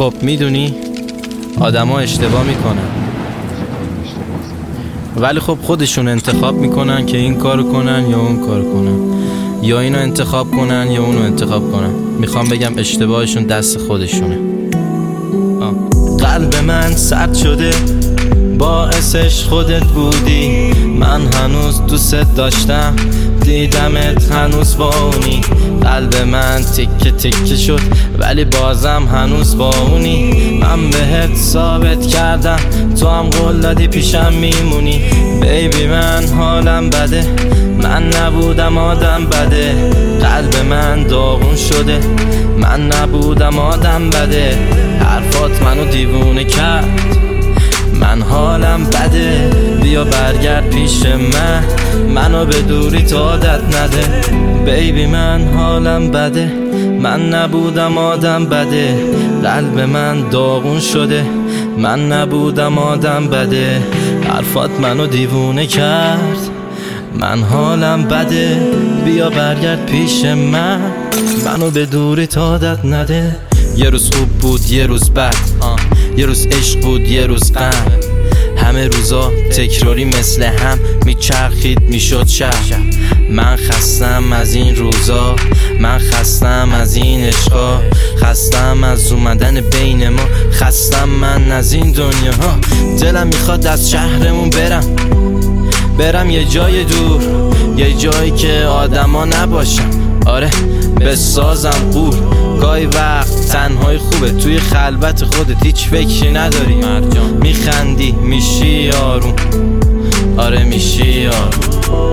خب میدونی آدما اشتباه میکنن، ولی خب خودشون انتخاب میکنن که این کارو کنن یا اون کارو کنن، یا اینو انتخاب کنن یا اونو انتخاب کنن. میخوام بگم اشتباهشون دست خودشونه. قلب من سرد شده، باعثش خودت بودی. من هنوز دوست داشتم، دیدمت هنوز با اونی. قلب من تیکه تیکه شد ولی بازم هنوز با اونی. من بهت ثابت کردم، تو هم قول دادی پیشم میمونی. بیبی من حالم بده، من نبودم آدم بده. قلب من داغون شده، من نبودم آدم بده. حرفات منو دیوونه کرد، من حالم بده. بیا برگرد پیش من، منو به دوری تا عادت نده. بیبی من حالم بده، من نبودم آدم بده. قلب من داغون شده، من نبودم آدم بده. حرفات منو دیوونه کرد، من حالم بده. بیا برگرد پیش من، منو به دوری تا عادت نده. یه روز خوب بود یه روز بد، یه روز عشق بود یه روز غم. همه روزا تکراری مثل هم میچرخید میشد شب. من خستم از این روزا، من خستم از این عشقا. خستم از اومدن بین ما، خستم من از این دنیا ها. دلم میخواد از شهرمون برم یه جای دور، یه جایی که آدما نباشم. آره بسازم قول. گاهی وقت تنهای خوبه، توی خلوت خودت هیچ فکری نداری. میخندی میشی آروم، آره میشی آروم.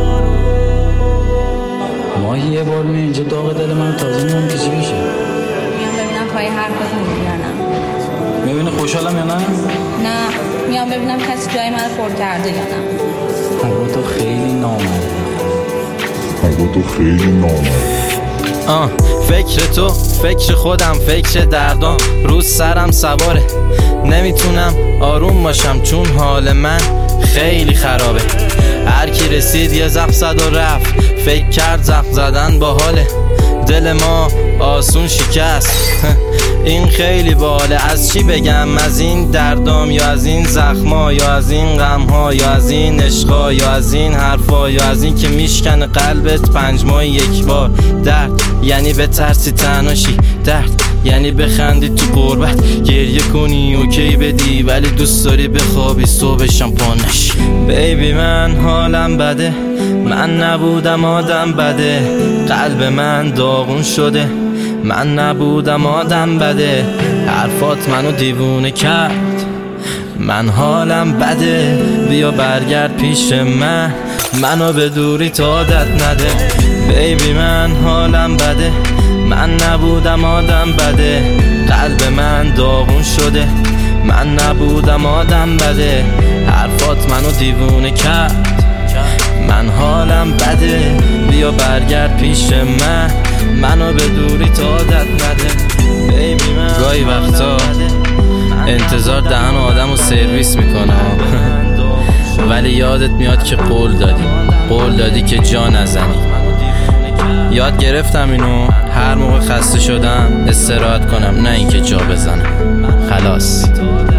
ما یه بار می اینجا داغ دل من تازه میام که چی بشه. میام ببینم پای حرفات میگی یا نه. میبینی خوشحالم یا نه؟ نه میام ببینم کسی جای من پر کرده یا نه. هوا تو خیلی نامرده، هوا تو خیلی نامرده. فکر تو، فکر خودم، فکر دردام روز سرم سواره. نمیتونم آروم باشم چون حال من خیلی خرابه. هر کی رسید یه زخم زد و رفت، فکر کرد زخم زدن با حاله. دل ما آسون شکست، این خیلی باله. از چی بگم؟ از این دردام یا از این زخما، یا از این غمها، یا از این عشقا، یا از این حرفا، یا از این که میشکنه قلبت 5 ماه یک بار. درد یعنی به ترسی تنهاشی، درد یعنی بخندی تو غربت، گریه کنی اوکی بدی ولی دوست داری بخوابی صبحشم پا نشی. بیبی من حالم بده، من نبودم آدم بده. قلب من داغون شده، من نبودم آدم بده. حرفات منو دیوونه کرد، من حالم بده. بیا برگرد پیش من، منو به دوری تا عادت نده. بیبی من حالم بده، من نبودم آدم بده. قلب من داغون شده، من نبودم آدم بده. حرفات منو دیوونه کرد، من حالم بده. بیا برگرد پیش من، منو به دوری تا عادت نده. بیبی من گاهی وقتا انتظار دهن آدمو سرویس میکنه ولی یادت میاد که قول دادی که جا نزنی. یاد گرفتم اینو، هر موقع خسته شدم استراحت کنم نه اینکه جا بزنم. خلاص.